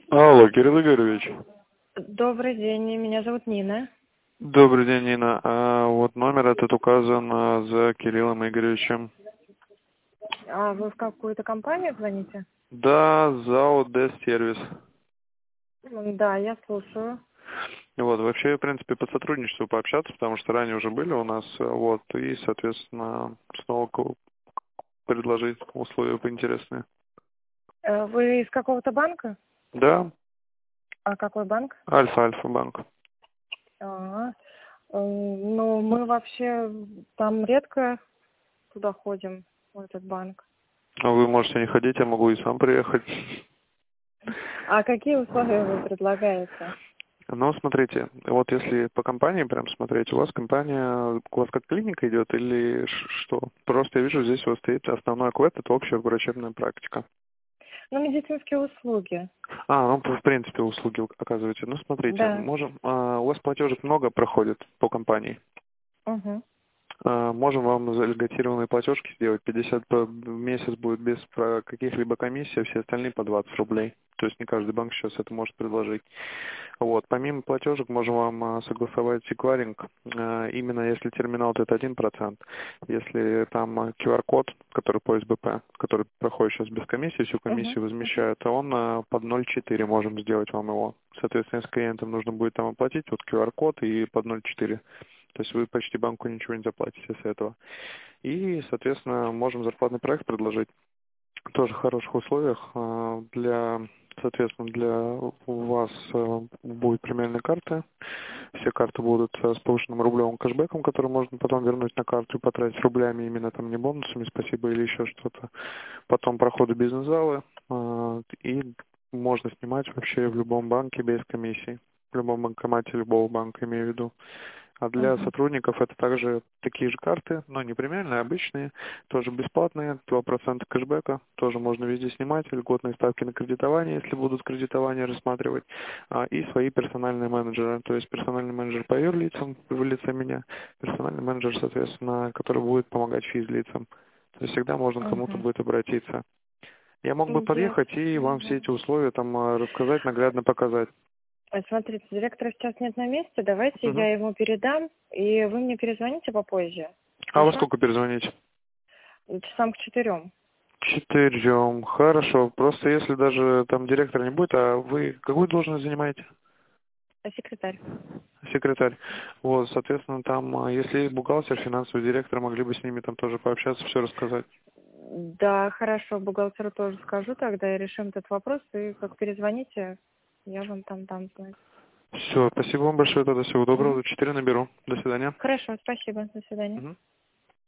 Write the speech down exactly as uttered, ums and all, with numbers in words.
Алло, Кирилл Игоревич. Добрый день, меня зовут Нина. Добрый день, Нина. А вот номер этот указан а, за Кириллом Игоревичем. А вы в какую-то компанию звоните? Да, ЗАО Д-сервис. М, Да, я слушаю. Вот, вообще, в принципе, по сотрудничеству пообщаться, потому что ранее уже были у нас, а, вот, и, соответственно, снова ко- предложить условия поинтересные. Э, Вы из какого-то банка? Да, А какой банк? Альфа-Альфа-банк. А, м, ну, мы вообще там редко туда ходим, в этот банк. А вы можете не ходить, я могу и сам приехать. А какие условия вы предлагаете? Ну, смотрите, вот если по компании прям смотреть, у вас компания, у вас как клиника идет или ш- что? Просто я вижу, здесь у вас стоит основной квест, это общая врачебная практика. Ну, медицинские услуги. А, ну, в принципе, услуги оказываете. Ну, смотрите, Да. можем, а, у вас платежек много проходит по компании. Угу. А, Можем вам за льготированные платежки сделать. пятьдесят по- в месяц будет без про- каких-либо комиссий, а все остальные по двадцать рублей. То есть не каждый банк сейчас это может предложить. Вот. Помимо платежек можем вам а, согласовать секваринг. А, Именно если терминал, то это один процент. Если там а, ку ар-код, который по эс бэ пэ, который проходит сейчас без комиссии, всю Угу. комиссию возмещают, то он а, под ноль целых четыре можем сделать вам его. Соответственно, если клиентам нужно будет там оплатить, вот ку ар-код и под ноль целых четыре. То есть вы почти банку ничего не заплатите с этого. И, соответственно, можем зарплатный проект предложить тоже в хороших условиях. А, Для, соответственно, для вас а, будет премиальная карта. Все карты будут а, с повышенным рублевым кэшбэком, который можно потом вернуть на карту и потратить рублями, именно там не бонусами, спасибо, или еще что-то. Потом проходы бизнес-залы. а, И можно снимать вообще в любом банке без комиссии. В любом банкомате любого банка, имею в виду. А для Угу. сотрудников это также такие же карты, но не премиальные, а обычные, тоже бесплатные, два процента кэшбэка, тоже можно везде снимать, льготные ставки на кредитование, если будут кредитование рассматривать, а, и свои персональные менеджеры, то есть персональный менеджер по юрлицам в лице меня, персональный менеджер, соответственно, который будет помогать физлицам. То есть всегда можно к кому-то Угу. будет обратиться. Я мог бы подъехать и вам все Ясно. эти условия там а, рассказать, наглядно показать. А, Смотрите, директора сейчас нет на месте, давайте Мгм. я ему передам, и вы мне перезвоните попозже. А во Хорошо? сколько перезвонить? Часам к четырем. Четырем. Хорошо. Просто если даже там директора не будет, а вы какую должность занимаете? А секретарь? Секретарь. Вот, соответственно, там, а, если есть бухгалтер, финансовый директор, могли бы с ними там тоже пообщаться, все рассказать. Да, хорошо, бухгалтеру тоже скажу, тогда и решим этот вопрос, и как перезвоните, я вам там дам знать. Все, спасибо вам большое, тогда всего доброго. Мгм. До четыре наберу. До свидания. Хорошо, спасибо, до свидания. Мгм.